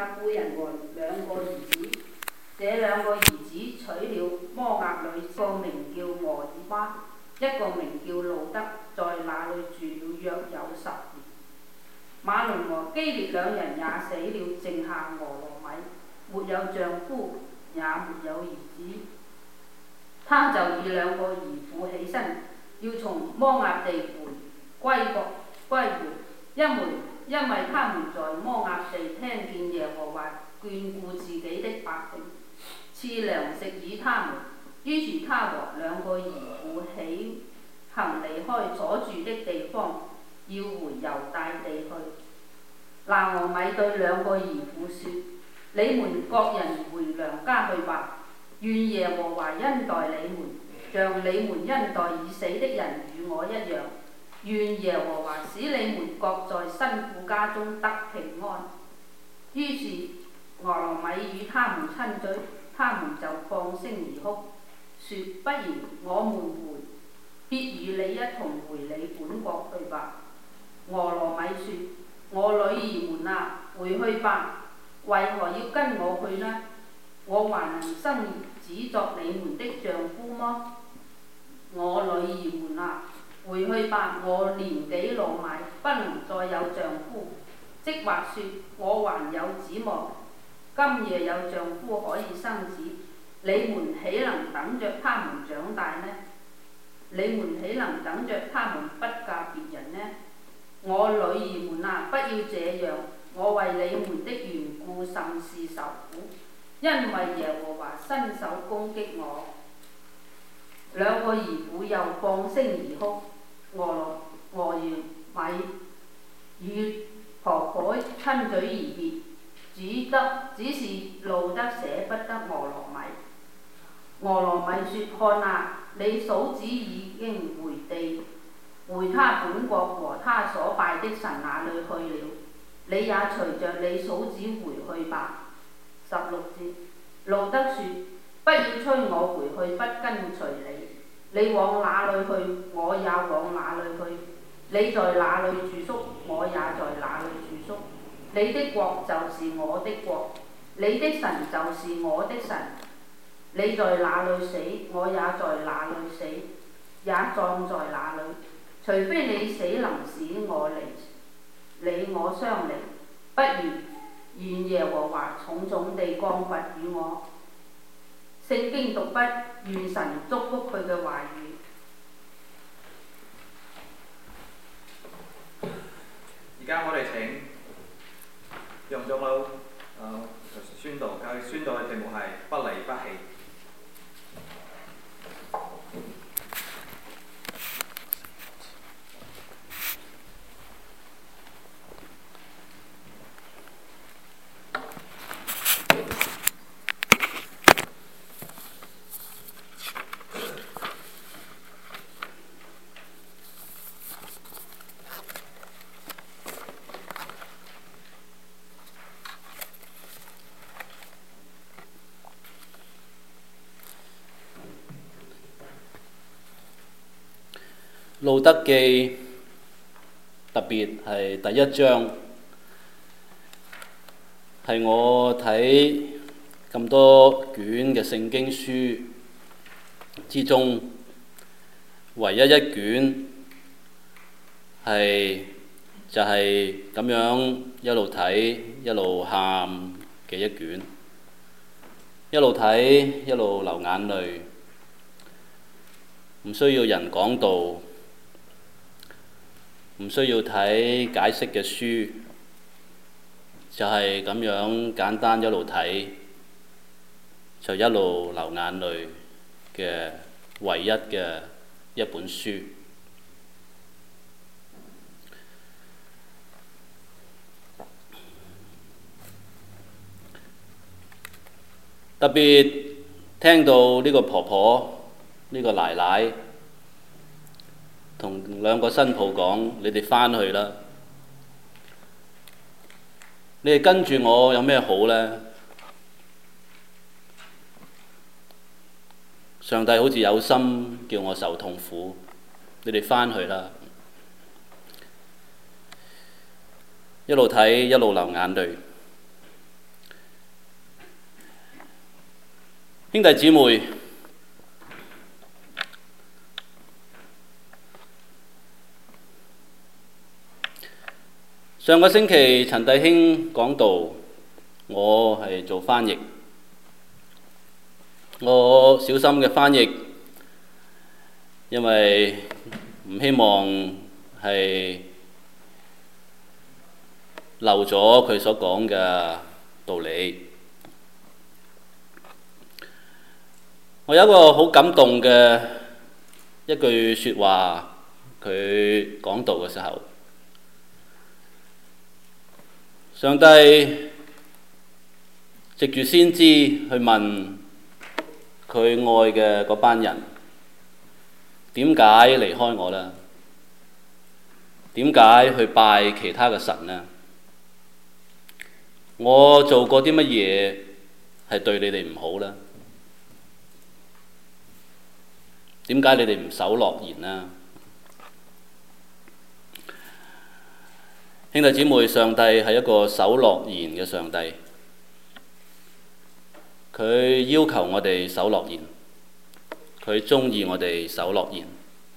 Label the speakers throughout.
Speaker 1: 亞婦人和兩個兒子。這兩個兒子娶了摩押女，一個名叫俄珥巴，一個名叫路德，在那裡住了約有10年。馬倫和基列兩人也死了，剩下俄羅米，沒有丈夫，也沒有兒子。他就以兩個兒婦起身，要從摩押地歸回，因為他們在摩押地聽見耶和華眷顧自己的百姓，賜糧食與他們。於是他和兩個兒婦起行離開所住的地方，要回猶大地去。拿俄米對兩個兒婦說：你們各人回娘家去吧，願耶和華恩待你們，像你們恩待已死的人與我一樣。願耶和華使你們各在新婦家中得平安。於是俄羅米與他們親嘴，他們就放聲而哭，說：不然我們必與你一同回你本國去吧。俄羅米說：我女兒們啊，回去吧，為何要跟我去呢？我還能生子作你們的丈夫嗎？我女兒們啊，回去吧，我年紀老邁，不能再有丈夫。即或說我還有指望，今夜有丈夫可以生子，你們豈能等着他們長大呢？你們豈能等着他們不嫁別人呢？我女兒們啊，不要這樣，我為你們的緣故甚是受苦，因為耶和華伸手攻擊我。兩個兒婦又放聲而哭。俄珥米與婆婆親嘴而別，只是路德捨不得俄羅米。俄羅米說：看啊，你嫂子已經回他本國和他所拜的神那裡去了，你也隨着你嫂子回去吧。16節，路德說：不要催我回去，不跟隨你。你往哪裡去，我也往哪裡去；你在哪裡住宿，我也在哪裡住宿。你的國就是我的國，你的神就是我的神。你在哪裡死，我也在哪裡死，也葬在哪裡。除非你死能使你我相離，不如願耶和華重重地降罰與我。聖經讀畢，願神祝福佢嘅話語。
Speaker 2: 而家我哋請楊長老宣道，佢宣道嘅題目係不離不棄。
Speaker 3: 路德記特別係第一章，係我睇咁多卷嘅聖經書之中唯一一卷就係咁樣一路睇一路喊嘅一卷，一路睇一路流眼淚，唔需要人講道，唔需要睇解釋嘅書，就係咁樣簡單一路睇，就一路流眼淚嘅唯一嘅一本書。特別聽到呢個婆婆、呢個奶奶同兩個新抱講：你哋返去啦，你哋跟住我有咩好呢？上帝好似有心叫我受痛苦，你哋返去啦。一路睇一路流眼淚。 兄弟姊妹，上個星期陳弟兄講道，我係做翻譯，我小心嘅翻譯，因為唔希望係漏咗佢所講嘅道理。我有一個好感動嘅一句説話，佢講道嘅時候，上帝藉住先知去問佢愛嘅嗰班人，點解離開我呢？點解去拜其他嘅神呢？我做過啲乜嘢係對你哋唔好呢？點解你哋唔守諾言呢？兄弟姊妹，上帝係一個守諾言嘅上帝，佢要求我哋守諾言，佢鍾意我哋守諾言。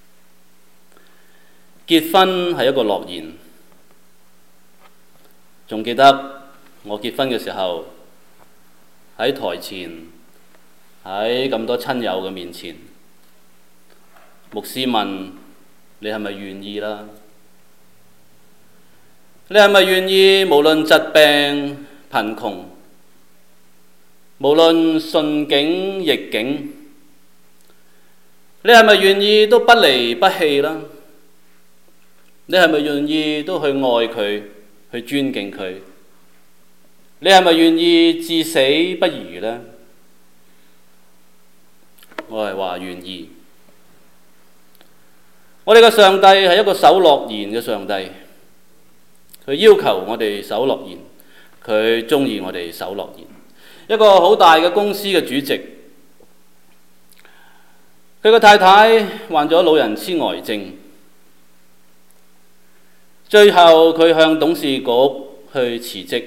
Speaker 3: 結婚係一個諾言，仲記得我結婚嘅時候，喺台前，喺咁多親友嘅面前，牧師問你係咪願意啦？你係咪願意無論疾病貧窮，無論順境逆境，你係咪願意都不離不棄啦？你係咪願意都去愛佢，去尊敬佢？你係咪願意至死不渝呢？我係話願意。我哋嘅上帝係一個守諾言嘅上帝，佢要求我哋守諾言，佢鍾意我哋守諾言。一個好大嘅公司嘅主席，佢個太太患咗老人痴呆症，最後佢向董事局去辭職，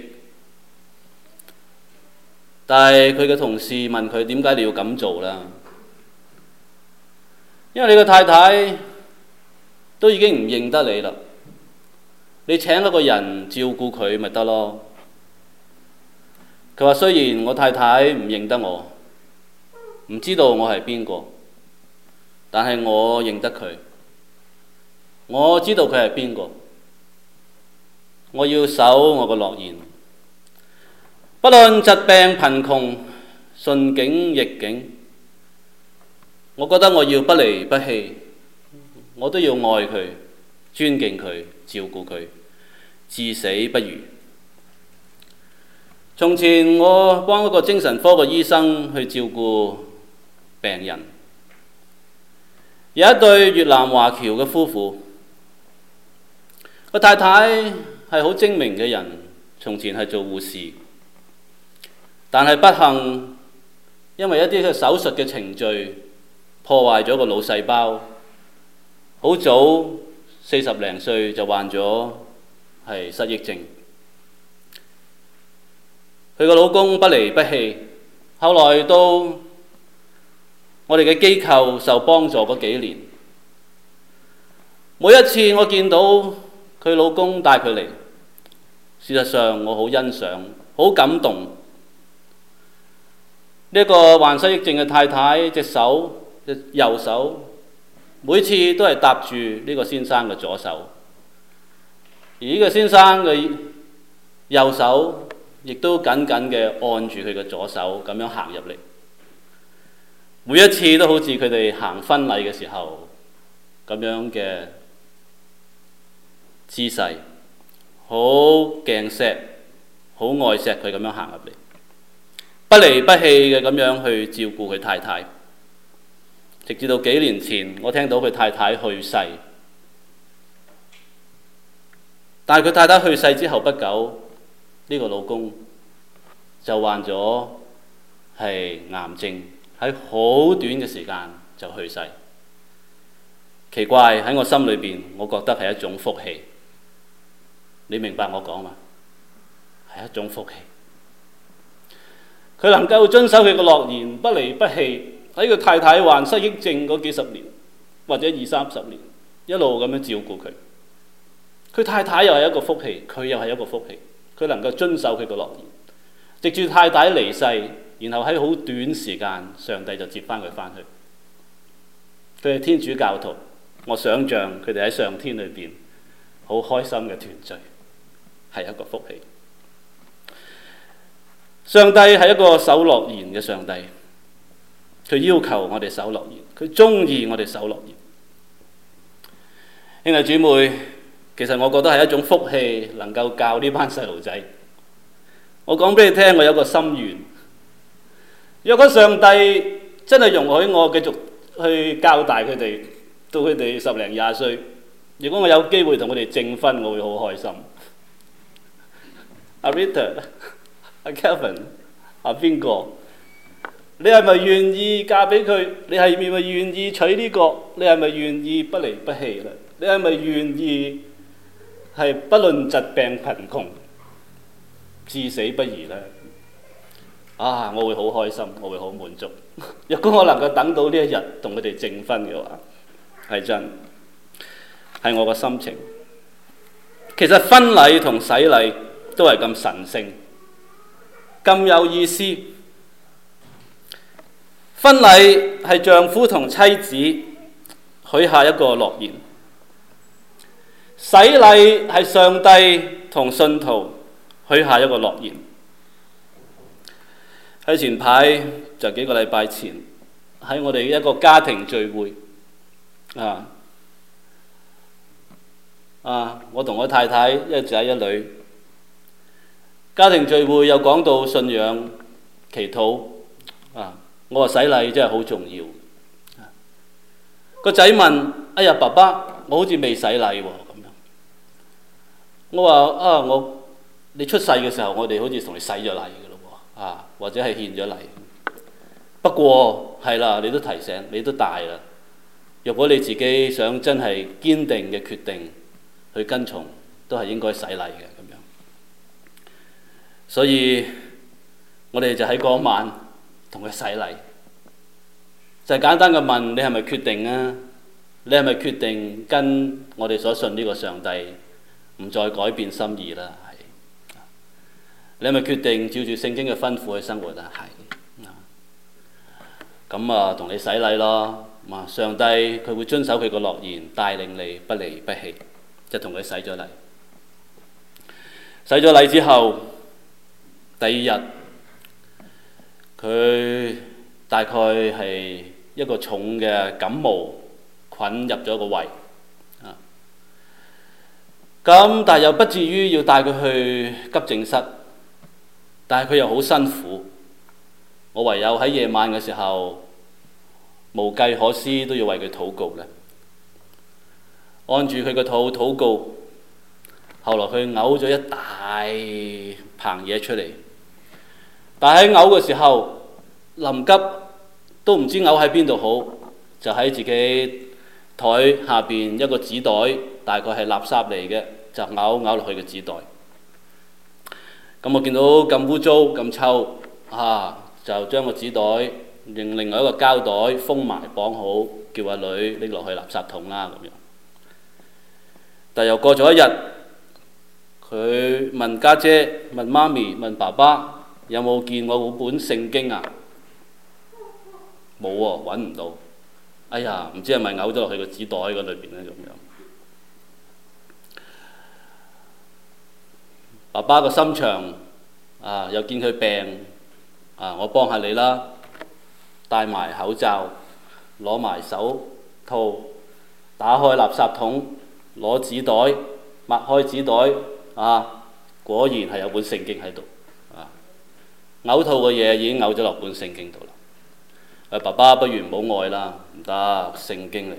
Speaker 3: 但係佢嘅同事問佢點解你要咁做啦？因為你個太太都已經唔認得你啦，你請一個人照顧佢咪得咯。佢話雖然我太太唔認得我，唔知道我係邊個，但係我認得佢，我知道佢係邊個。我要守我個諾言，不論疾病貧窮、順境逆境，我覺得我要不離不棄，我都要愛佢、尊敬佢、照顧佢，至死不渝。從前我幫一個精神科嘅醫生去照顧病人，有一對越南華僑嘅夫婦，個太太係好精明嘅人，從前係做護士，但係不幸因為一啲嘅手術嘅程序破壞咗個腦細胞，好早40零歲就患咗係失憶症。佢個老公不離不棄，後來到我哋嘅機構受幫助嗰幾年，每一次我見到佢老公帶佢嚟，事實上我好欣賞，好感動。呢個患失憶症嘅太太隻右手，每次都係搭住呢個先生嘅左手，而呢個先生嘅右手亦都緊緊嘅按住佢嘅左手咁樣行入嚟，每一次都好似佢哋行婚禮嘅時候咁樣嘅姿勢，好鏡錫，好愛錫佢咁樣行入嚟，不離不棄嘅咁樣去照顧佢太太，直至到幾年前我聽到佢太太去世，但係佢太太去世之後不久，呢個老公就患咗係癌症，喺好短嘅時間就去世。奇怪，喺我心裏邊，我覺得係一種福氣。你明白我講嘛？係一種福氣。 佢能夠遵守佢嘅諾言，不離不棄。喺佢太太患失憶症嗰幾十年，或者20-30年，一路咁樣照顧佢。佢太太又係一個福氣，佢又係一個福氣。佢能夠遵守佢嘅諾言，藉住太太離世，然後喺好短時間，上帝就接翻佢翻去。佢係天主教徒，我想像佢哋喺上天裏邊好開心嘅團聚，係一個福氣。上帝係一個守諾言嘅上帝，佢要求我哋守諾言，佢中意我哋守諾言。兄弟姊妹，其實我覺得係一種福氣，能夠教呢班細路仔。我講俾你聽，我有個心願，若果上帝真係容許我繼續去教大佢哋，到佢哋10零20歲，如果我有機會同佢哋證婚，我會好開心。阿 Rita、阿 Kevin、阿邊個？你係咪願意嫁俾佢？你係咪願意娶呢個？你係咪願意不離不棄啦？你係咪願意係不論疾病貧窮，至死不移呢？啊！我會好開心，我會好滿足。如果我能夠等到呢一日同佢哋證婚嘅話，係真，係我個心情。其實婚禮同洗禮都係咁神聖，咁有意思。婚禮係丈夫同妻子許下一個諾言，洗禮係上帝同信徒許下一個諾言。喺前排就幾個禮拜前，喺我哋一個家庭聚會，我同我太太一仔一女，家庭聚會又講到信仰、祈禱，我話洗禮真係好重要。個仔問：哎呀，爸爸，我好似未洗禮喎咁樣。我話你出世嘅時候，我哋好似同你洗咗禮嘅咯喎，或者係獻咗禮。不過係啦，你都提醒，你都大啦。若果你自己想真係堅定嘅決定去跟從，都係應該洗禮嘅咁樣。所以我哋就喺嗰晚同佢洗禮，就係簡單嘅問你係咪決定啊？你係咪決定跟我哋所信呢個上帝唔再改變心意啦？係。你係咪決定照住聖經嘅吩咐去生活啊？係。咁同你洗禮咯。上帝佢會遵守佢個諾言，帶領你不離不棄，就同佢洗咗禮。洗咗禮之後，第二日佢大概係一個重嘅感冒菌入咗個胃，咁但係又不至於要帶佢去急症室，但係佢又好辛苦，我唯有喺夜晚嘅時候無計可施都要為佢禱告嘅，按住佢個肚禱告，後來佢嘔咗一大棚嘢出嚟，但係喺嘔嘅時候臨急都唔知嘔喺邊度好，就喺自己台下邊一個紙袋，大概係垃圾嚟嘅，就嘔落去個紙袋。咁我見到咁污糟咁臭，就將個紙袋用另外一個膠袋封埋綁好，叫阿女拎落去垃圾桶啦咁樣。但又過咗一日，佢問家姐、問媽咪、問爸爸有冇見我本聖經啊？冇喎，揾唔到。哎呀，唔知係咪嘔咗落去個紙袋嗰裏邊咧咁樣。爸爸個心腸又見佢病，我幫下你啦，戴埋口罩，攞埋手套，打開垃圾桶，攞紙袋，擘開紙袋，果然係有本聖經喺度。嘔吐嘅嘢已經嘔咗落本聖經度啦。爸爸不如唔好愛啦，唔得，聖經嚟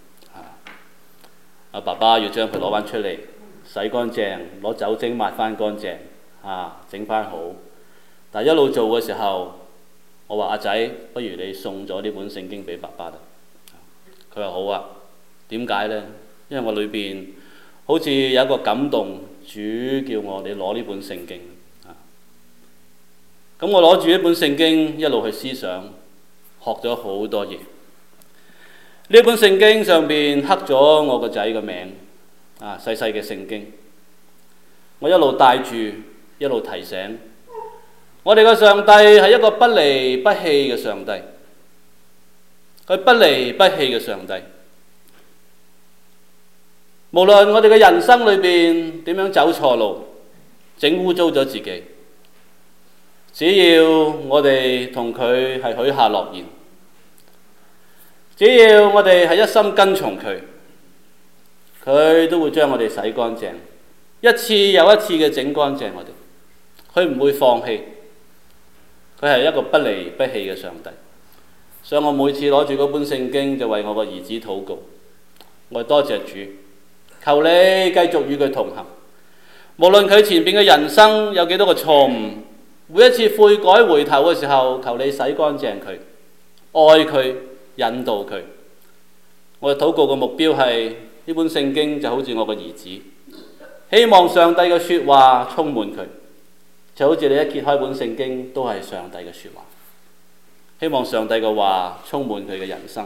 Speaker 3: 嘅。爸爸要將佢攞翻出嚟，洗乾淨，攞酒精抹翻乾淨，整翻好。但係一路做嘅時候，我話阿仔，不如你送咗呢本聖經俾爸爸啦。佢話好啊。點解呢？因為我裏邊好似有一個感動，主叫我哋攞呢本聖經。 咁我攞住呢本聖經一路去思想，學咗好多嘢。呢本聖經上邊刻咗我個仔嘅名，細細嘅聖經。我一路帶住，一路提醒，我哋嘅上帝係一個不離不棄嘅上帝，佢不離不棄嘅上帝。無論我哋嘅人生裏邊點樣走錯路，整污糟咗自己，只要我哋同佢係許下諾言，只要我哋係一心跟從佢，佢都會將我哋洗乾淨，一次又一次嘅整乾淨我哋。佢唔會放棄，佢係一個不離不棄嘅上帝。所以我每次攞住嗰本聖經就為我個兒子禱告，我多謝主，求你繼續與佢同行。無論佢前邊嘅人生有幾多個錯誤，每一次悔改回頭嘅時候，求你洗乾淨佢，愛佢，引導佢。我禱告嘅目標係呢本聖經就好似我個兒子，希望上帝嘅說話充滿佢，就好似你一揭開本聖經都係上帝嘅說話，希望上帝嘅話充滿佢嘅人生。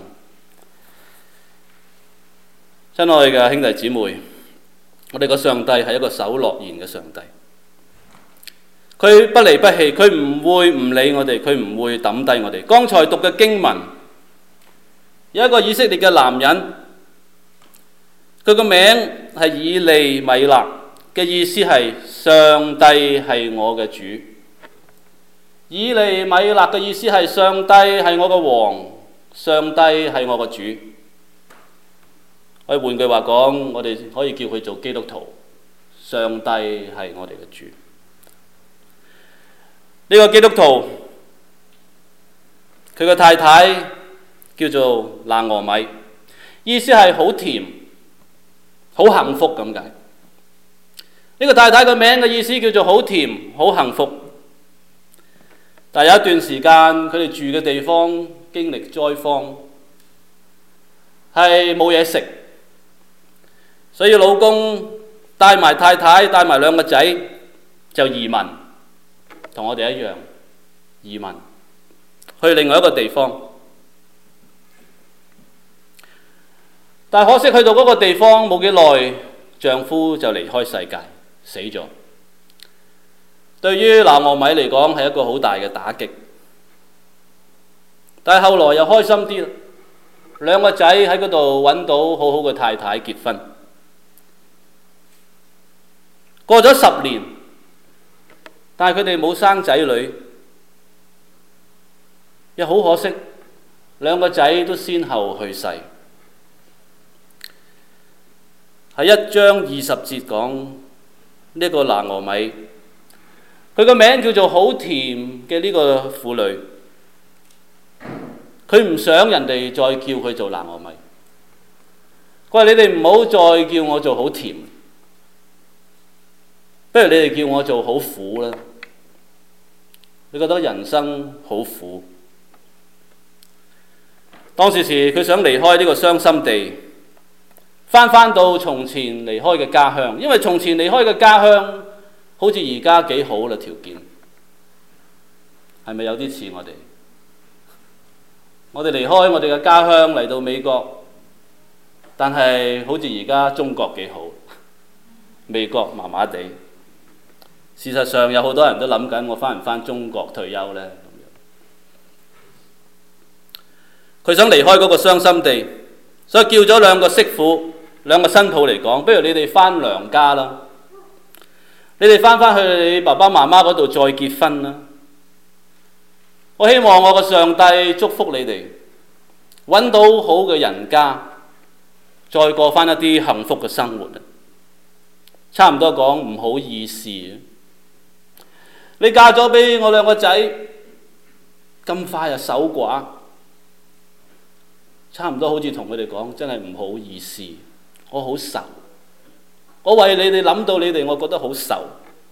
Speaker 3: 親愛嘅兄弟姊妹，我哋個上帝係一個守諾言嘅上帝，佢不離不棄，佢唔會唔理我哋，佢唔會抌低我哋。剛才讀嘅經文，有一個以色列嘅男人，佢個名係以利米勒，嘅意思係上帝係我嘅主。以利米勒嘅意思係上帝係我嘅王，上帝係我嘅主。我換句話講，我哋可以叫佢做基督徒，上帝係我哋嘅主。呢個基督徒，佢嘅太太叫做拿俄米，意思係好甜、好幸福咁解。呢個太太嘅名嘅意思叫做好甜、好幸福。但有一段時間，佢哋住嘅地方經歷災荒，係冇嘢食。所以老公帶埋太太，帶埋兩個仔就移民，同我哋一樣移民去另外一個地方。但可惜去到嗰個地方冇幾耐，丈夫就離開世界死咗。對於拿俄米嚟講係一個好大嘅打擊。但係後來又開心啲啦，兩個仔喺嗰度揾到好好嘅太太結婚。過咗10年，但係佢哋冇生仔女，又好可惜，兩個仔都先後去世。喺1章20節講呢個拿俄米，佢個名叫做好甜嘅呢個婦女，佢唔想人哋再叫佢做拿俄米。佢話：你哋唔好再叫我做好甜，不如你哋叫我做好苦啦。你覺得人生好苦。當時佢想離開呢個傷心地，返到從前離開嘅家鄉，因為從前離開嘅家鄉好似而家幾好啦，條件係咪有啲似我哋？我哋離開我哋嘅家鄉嚟到美國，但係好似而家中國幾好，美國麻麻地。事實上有好多人都諗緊，我返唔返中國退休呢？佢想離開嗰個傷心地，所以叫咗兩個媳婦、兩個新抱嚟講，不如你哋返娘家啦，你哋返去你爸爸媽媽嗰度再結婚啦。我希望我個上帝祝福你哋，揾到好嘅人家，再過返一啲幸福嘅生活。差唔多講唔好意思，你嫁咗俾我兩個仔，咁快就守寡，差唔多好似同佢哋講，真係唔好意思，我好愁，我為你哋諗到你哋，我覺得好愁。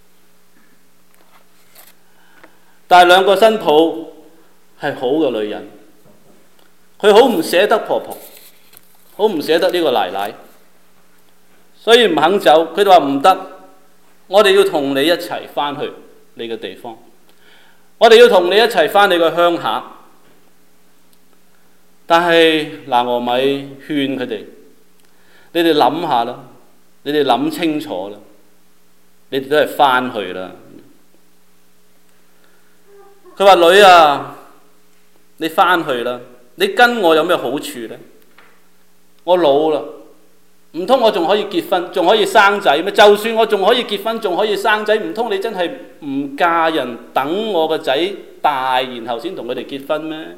Speaker 3: 但係兩個新抱係好嘅女人，佢好唔捨得婆婆，好唔捨得呢個奶奶，所以唔肯走。佢哋話唔得，我哋要同你一齊返去你嘅地方。 我哋要同你一齊返你個鄉下。但係拿俄米勸佢哋，你哋諗下啦，你哋諗清楚啦，你哋都係返去啦。佢話：女啊，你返去啦，你跟我有咩好處呢？我老啦，唔通我仲可以結婚，仲可以生仔咩？就算我仲可以結婚，仲可以生仔，唔通你真係唔嫁人，等我個仔大，然後先同佢哋結婚咩？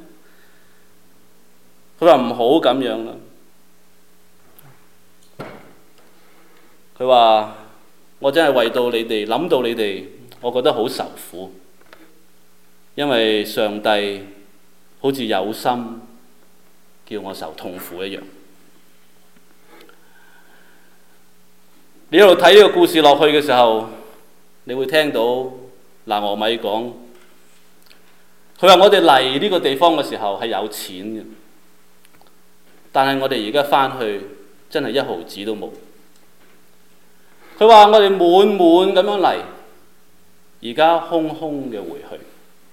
Speaker 3: 佢話唔好咁樣啦。佢話我真係為到你哋，諗到你哋，我覺得好受苦，因為上帝好似有心叫我受痛苦一樣。你一路睇呢個故事落去嘅時候，你會聽到拿俄米講，佢話我哋嚟呢個地方嘅時候係有錢嘅，但係我哋而家返去真係一毫子都冇。佢話我哋滿滿咁樣嚟，而家空空嘅回去。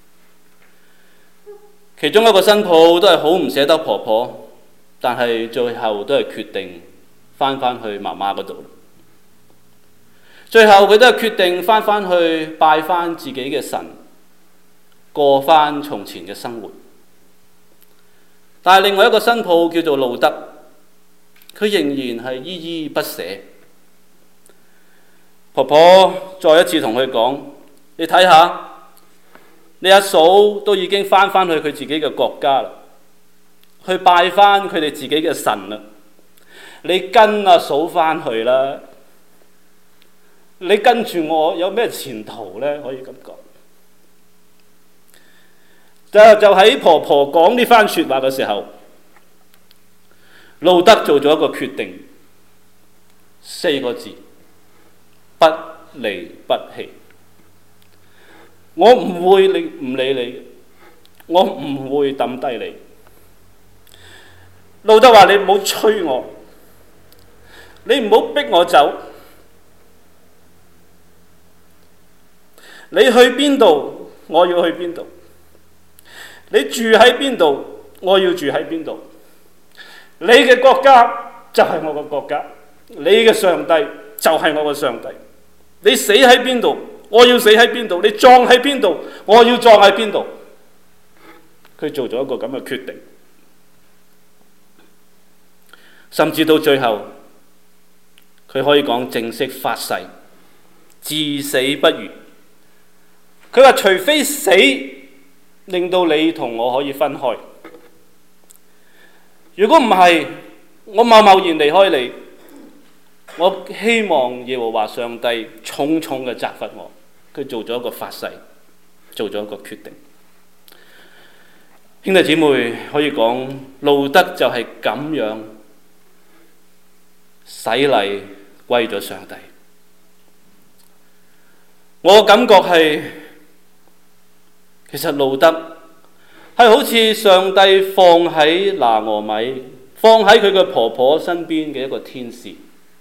Speaker 3: 其中一個新抱都係好唔捨得婆婆，但係最後都係決定返去媽媽嗰度。最後佢都係決定返去拜返自己嘅神，過返從前嘅生活。但係另外一個新抱叫做路德，佢仍然係依依不捨。婆婆再一次同佢講：你睇下，你阿嫂都已經返去佢自己嘅國家啦，去拜返佢哋自己嘅神啦。你跟阿嫂返去啦。你跟住我有咩前途呢？可以咁講。就喺婆婆講呢番説話嘅時候，路德做咗一個決定，4個字：不離不棄。我唔會唔理你，我唔會抌低你。路德話：你唔好催我，你唔好逼我走。你去邊度，我要去邊度；你住喺邊度，我要住喺邊度。你嘅國家就係我嘅國家，你嘅上帝就係我嘅上帝。你死喺邊度，我要死喺邊度；你葬喺邊度，我要葬喺邊度。佢做咗一個咁嘅決定，甚至到最後，佢可以講正式發誓，至死不渝。佢話：除非死令到你同我可以分開，如果唔係，我貿貿然離開你。我希望耶和華上帝重重嘅責罰我。佢做咗一個發誓，做咗一個決定。兄弟姊妹，可以講路德就係咁樣洗禮歸咗上帝。我感覺係，其實路德係好似上帝放喺拿俄米，放喺佢嘅婆婆身邊嘅一個天使。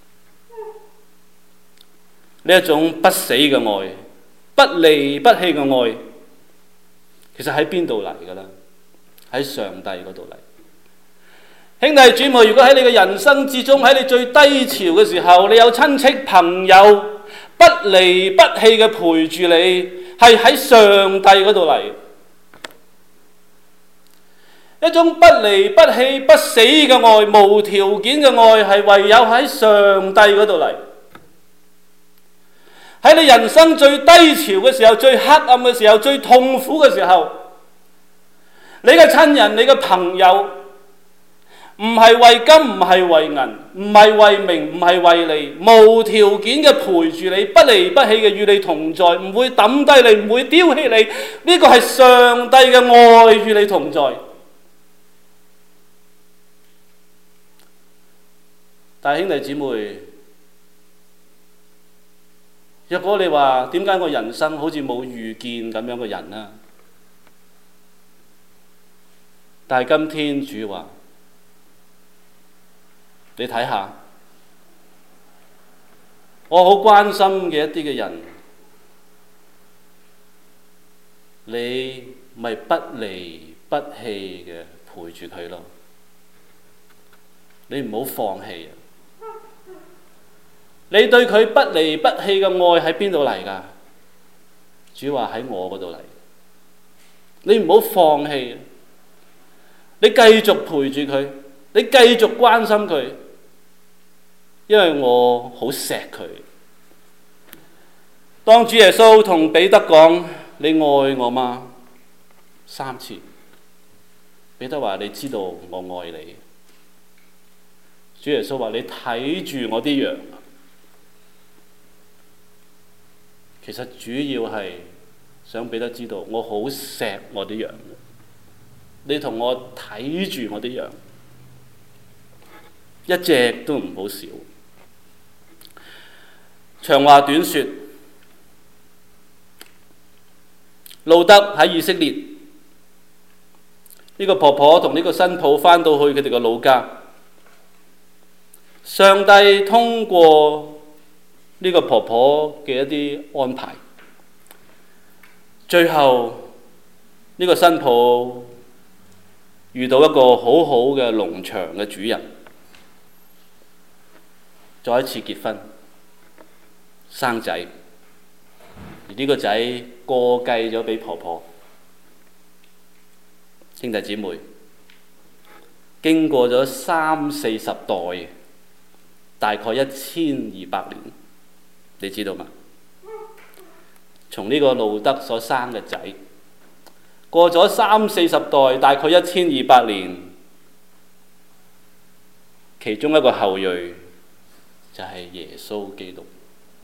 Speaker 3: 呢一種不死嘅愛，不離不棄嘅愛，其實喺邊度嚟㗎啦？喺上帝嗰度嚟。兄弟姊妹，如果喺你嘅人生之中，喺你最低潮嘅時候，你有親戚朋友不離不棄嘅陪住你，係喺上帝嗰度嚟。一種不離不棄、不死嘅愛，無條件嘅愛，係唯有喺上帝嗰度嚟。喺你人生最低潮嘅時候、最黑暗嘅時候、最痛苦嘅時候，你嘅親人、你嘅朋友，唔係為金，唔係為銀，唔係為名，唔係為利，無條件嘅陪住你，不離不棄嘅與你同在，唔會抌低你，唔會丟棄你。呢個係上帝嘅愛與你同在。但係兄弟姊妹，若果你話點解我人生好似冇遇見咁樣嘅人呢？但係今天主話，你睇下，我好關心嘅一啲嘅人你咪不離不棄嘅陪住佢咯。你唔好放棄啊！你對佢不離不棄嘅愛喺邊度嚟㗎？主話喺我嗰度嚟。你唔好放棄，你繼續陪住佢，你繼續關心佢，因為我好錫佢。當主耶穌同彼得講：你愛我嗎？3次，彼得話：你知道我愛你。主耶穌話：你睇住我啲羊。其實主要係想彼得知道，我好錫我啲羊。你同我睇住我啲羊，一隻都唔好少。長話短說，路德喺以色列，呢個婆婆同呢個新抱返到去佢哋嘅老家。上帝通過呢個婆婆嘅一啲安排，最後呢個新抱遇到一個好好嘅農場嘅主人，再一次結婚生仔，而呢個仔過繼咗俾婆婆。兄弟姊妹，經過咗30-40代，大概1200年，你知道嗎？從呢個路德所生嘅仔，過咗30-40代，大概1200年，其中一個後裔就係耶穌基督，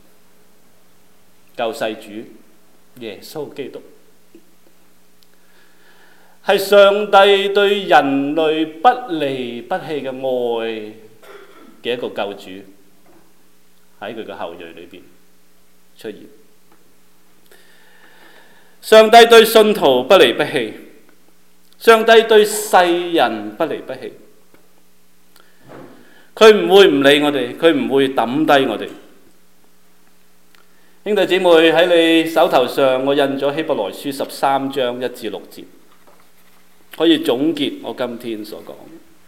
Speaker 3: 救世主耶穌基督，係上帝對人類不離不棄嘅愛嘅一個救主，喺佢嘅後裔裏邊出現。上帝對信徒不離不棄，上帝對世人不離不棄。佢唔會唔理我哋，佢唔會抌低我哋。兄弟姊妹，喺你手頭上，我印咗希伯來書13章1至6節，可以總結我今天所講。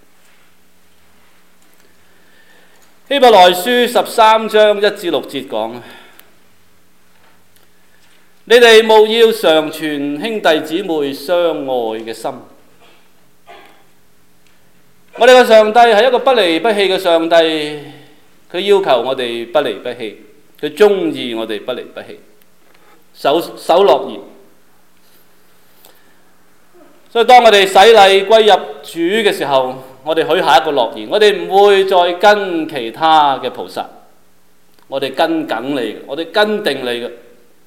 Speaker 3: 希伯來書13章1至6節講：你哋務要常存兄弟姊妹相愛嘅心。我哋嘅上帝係一個不離不棄嘅上帝，佢要求我哋不離不棄，佢鍾意我哋不離不棄，守諾言。所以當我哋洗禮歸入主嘅時候，我哋許下一個諾言，我哋唔會再跟其他嘅菩薩，我哋跟緊你嘅，我哋跟定你嘅，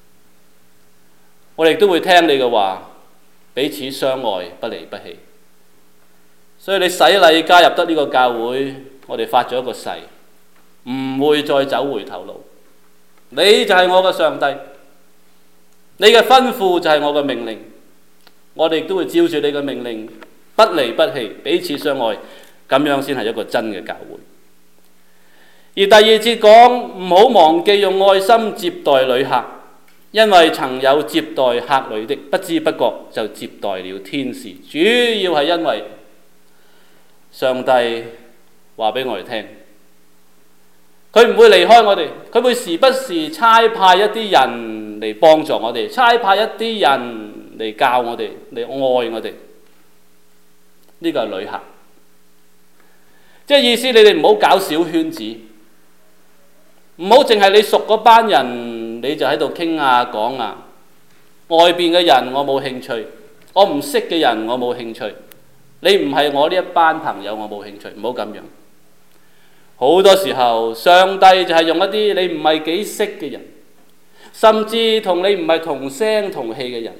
Speaker 3: 我哋都會聽你嘅話，彼此相愛，不離不棄。所以你洗禮加入得呢個教會，我哋發咗一個誓，唔會再走回頭路。你就係我嘅上帝，你嘅吩咐就係我嘅命令，我哋都會照住你嘅命令，不離不棄，彼此相愛，咁樣先係一個真嘅教會。而第2節講，唔好忘記用愛心接待旅客，因為曾有接待客旅的，不知不覺就接待了天使。主要係因為上帝話俾我哋聽，佢唔會離開我哋，佢會時不時差派一啲人嚟幫助我哋，差派一啲人嚟教我哋，嚟愛我哋。呢個係旅客，即係意思你哋唔好搞小圈子，唔好淨係你熟嗰班人你就喺度傾啊講啊，外邊嘅人我冇興趣，我唔識嘅人我冇興趣，你唔係我呢一班朋友我冇興趣，唔好咁樣。好多時候上帝就係用一啲你唔係幾識嘅人，甚至同你唔係同聲同氣嘅人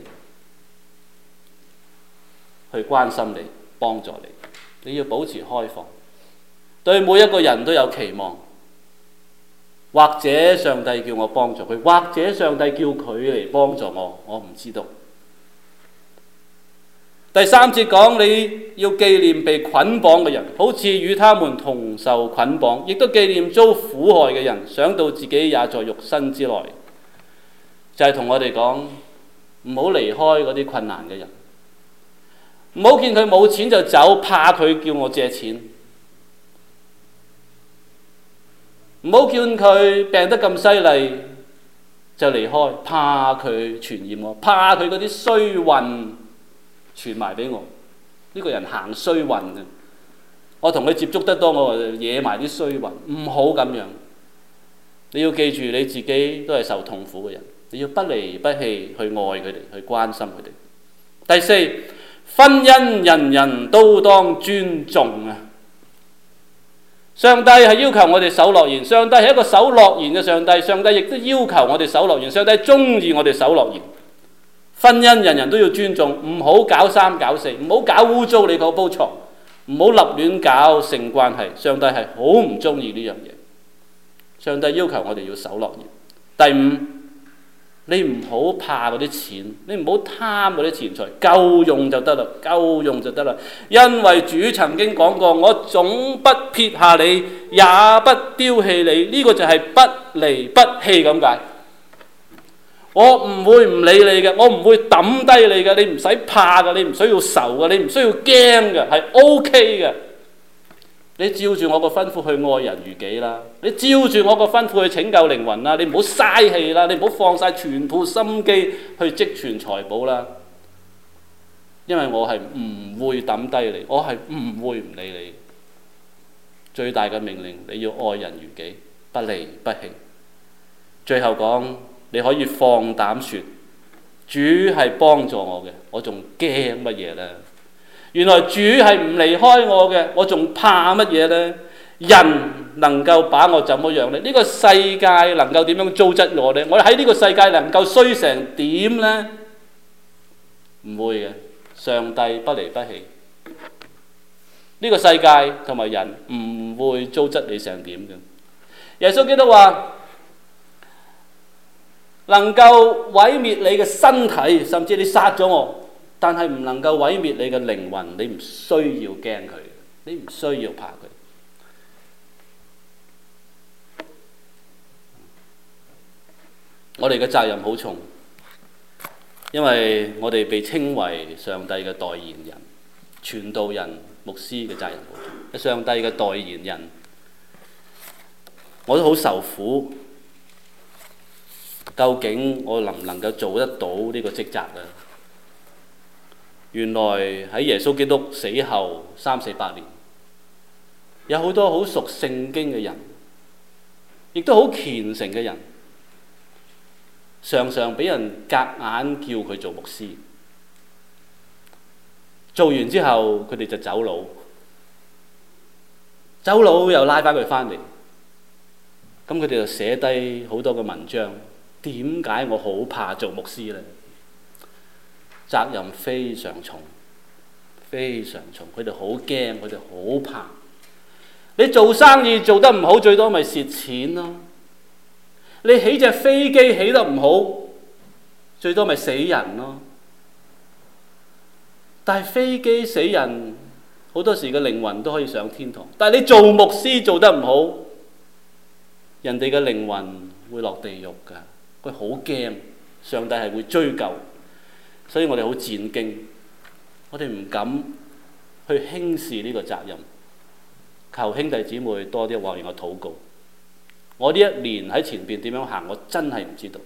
Speaker 3: 去關心你，幫助你。你要保持開放，對每一個人都有期望。或者上帝叫我幫助佢，或者上帝叫佢嚟幫助我，我唔知道。第3節講，你要紀念被捆綁嘅人，好似與他們同受捆綁，亦都紀念遭苦害嘅人，想到自己也在肉身之內，就係同我哋講， 唔好離開嗰啲困難嘅人，唔好見佢冇錢就走，怕佢叫我借錢，唔好見佢病得咁犀利就離開，怕佢傳染我，怕佢嗰啲衰運傳埋俾我。呢個人行衰運嘅，我同佢接觸得多，我惹埋啲衰運，唔好咁樣。你要記住你自己都係受痛苦嘅人，你要不離不棄去愛佢哋，去關心佢哋。第四，婚姻人人都當尊重啊！上帝係要求我哋守諾言，上帝係一個守諾言嘅上帝，上帝亦都要求我哋守諾言，上帝中意我哋守諾言。婚姻人人都要尊重，唔好搞三搞四，唔好搞污糟你嗰鋪床，唔好立亂搞性關係。上帝係好唔中意呢樣嘢。上帝要求我哋要守諾言。第五，你唔好怕嗰啲錢，你唔好貪嗰啲錢財，夠用就得啦，夠用就得啦。因為主曾經講過，我總不撇下你，也不丟棄你。呢個就係不離不棄咁解。我唔會唔理你嘅，我唔會抌低你嘅，你唔使怕嘅，你唔需要愁嘅，你唔需要驚嘅，係 OK 嘅。你照住我個吩咐去愛人如己啦，你照住我個吩咐去拯救靈魂啦，你唔好嘥氣啦，你唔好放晒全部心機去積存財寶啦。因為我係唔會抌低你，我係唔會唔理你。最大嘅命令，你要愛人如己，不離不棄。最後講，你可以放膽說，主係幫助我嘅，我仲驚乜嘢呢？原來主係唔離開我嘅，我仲怕乜嘢呢？人能夠把我怎麼樣呢？呢個世界能夠點樣糟質我呢？我喺呢個世界能夠衰成點呢？唔會嘅，上帝不離不棄。呢個世界同埋人唔會糟質你成點嘅。耶穌基督話，能夠毀滅你嘅身體，甚至你殺咗我，但係唔能夠毀滅你嘅靈魂。你唔需要驚佢，你唔需要怕佢。我哋嘅責任好重，因為我哋被稱為上帝嘅代言人、傳道人、牧師嘅責任好重。上帝嘅代言人，我都好受苦。究竟我能唔能夠做得到呢個職責呢？原來喺耶穌基督死後300-400年，有好多好熟聖經嘅人，亦都好虔誠嘅人，常常俾人夾硬叫佢做牧師。做完之後，佢哋就走佬，走佬又拉返佢返嚟，咁佢哋就寫低好多嘅文章。點解我好怕做牧師呢？責任非常重，非常重。佢哋好驚，佢哋好怕。你做生意做得唔好，最多咪蝕錢咯。你起隻飛機起得唔好，最多咪死人咯。但係飛機死人，好多時嘅靈魂都可以上天堂。但係你做牧師做得唔好，人哋嘅靈魂會落地獄㗎。佢好驚，上帝係會追究，所以我哋好戰兢，我哋唔敢去輕視呢個責任。求兄弟姊妹多啲為我禱告。我呢一年喺前邊點樣行，我真係唔知道。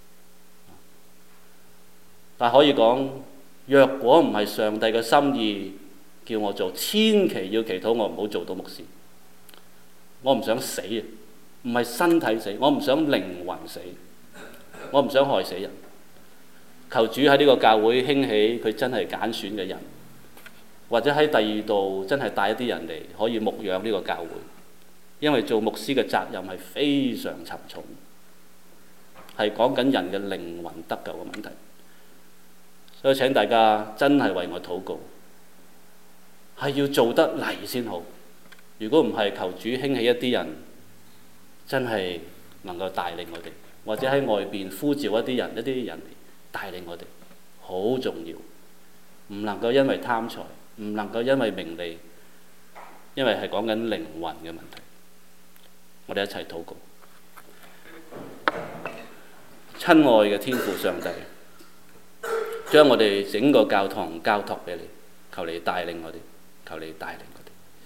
Speaker 3: 但可以講，若果唔係上帝嘅心意叫我做，千祈要祈禱我唔好做到牧師。我唔想死啊，唔係身體死，我唔想靈魂死。我唔想害死人，求主喺呢個教會興起佢真係揀選嘅人，或者喺第二度真係帶一啲人嚟可以牧養呢個教會，因為做牧師嘅責任係非常沉重，係講緊人嘅靈魂得救嘅問題，所以請大家真係為我禱告，係要做得嚟先好。如果唔係，求主興起一啲人，真係能夠帶領我哋。或者喺外邊呼召一啲人嚟帶領我哋，好重要。唔能夠因為貪財，唔能夠因為名利，因為係講緊靈魂嘅問題。我哋一齊禱告。親愛嘅天父上帝， 將我哋整個教堂交託俾你，求你帶領我哋，求你帶領我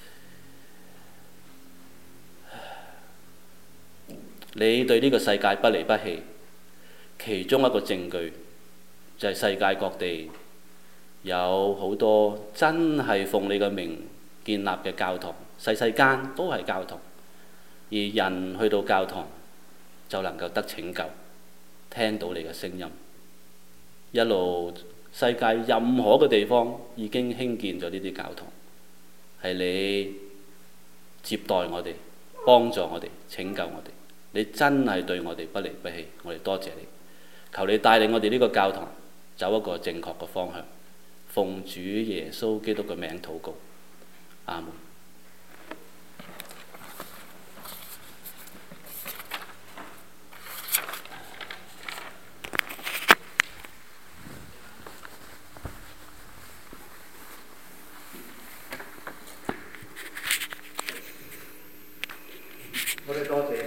Speaker 3: 哋。你對呢個世界不離不棄，其中一個證據就係世界各地有好多真係奉你嘅名建立嘅教堂，細細間都係教堂，而人去到教堂就能夠得拯救，聽到你嘅聲音。一路世界任何嘅地方已經興建咗呢啲教堂，係你接待我哋，幫助我哋，拯救我哋。你真係對我哋不離不棄，我哋多謝你。求你帶領我哋呢個教堂走一個正確嘅方向，奉主耶穌基督嘅名禱告，阿門。
Speaker 2: 我哋多謝